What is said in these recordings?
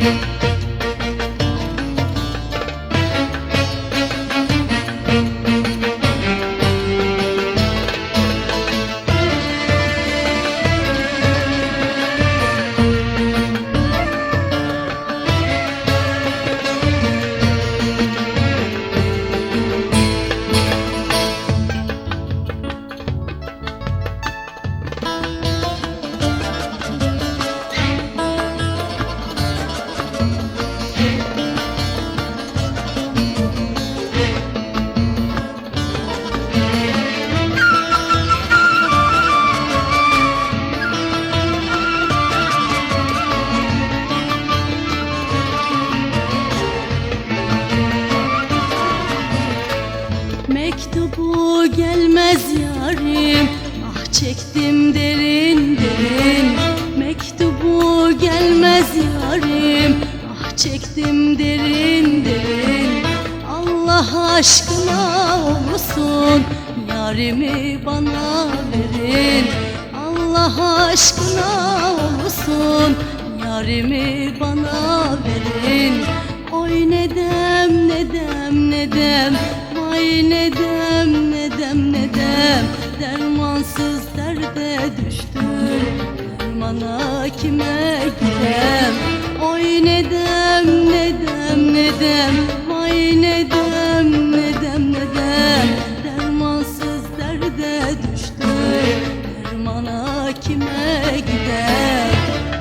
Mektubu gelmez yarim, ah çektim derin derin. Mektubu gelmez yarim, ah çektim derin derin. Allah aşkına olsun yarimi bana verin. Allah aşkına olsun yarimi bana verin. Oy nedem nedem nedem, vay nedem nedem nedem. Dermansız derde düştüm, dermana kime gidem? Oy nedem nedem nedem, vay nedem nedem nedem. Dermansız derde düştüm, dermana kime gidem?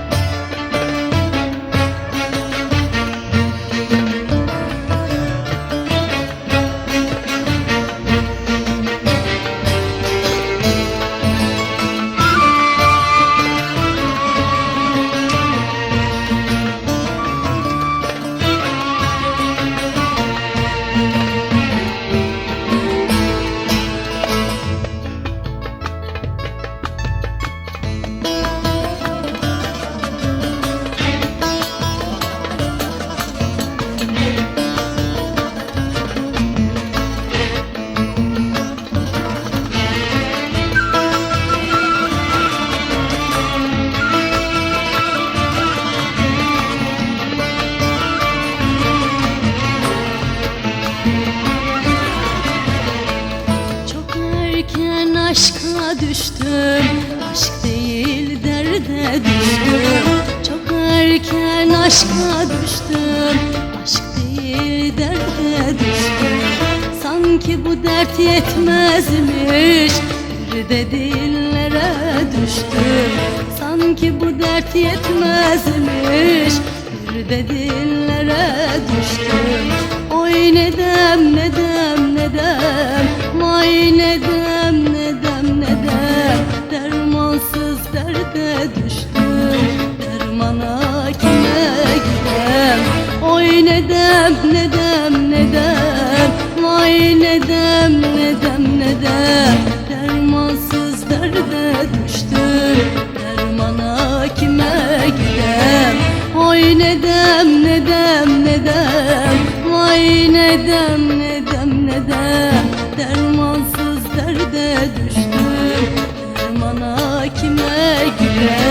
Aşka düştüm, aşk değil derde düştüm. Çok erken aşka düştüm, aşk değil derde düştüm. Sanki bu dert yetmezmiş, bir de dillere düştüm. Sanki bu dert yetmezmiş, bir de dillere düştüm. Oy nedem nedem nedem, vay nedem nedem nedem. Dermansız derde düştüm, dermana kime gidem? Oy nedem nedem nedem, vay nedem nedem nedem. Dermansız derde düştüm, dermana kime gidem? Oy nedem nedem nedem, vay nedem nedem nedem. Dermansız derde düştüm, dermana kime gidem?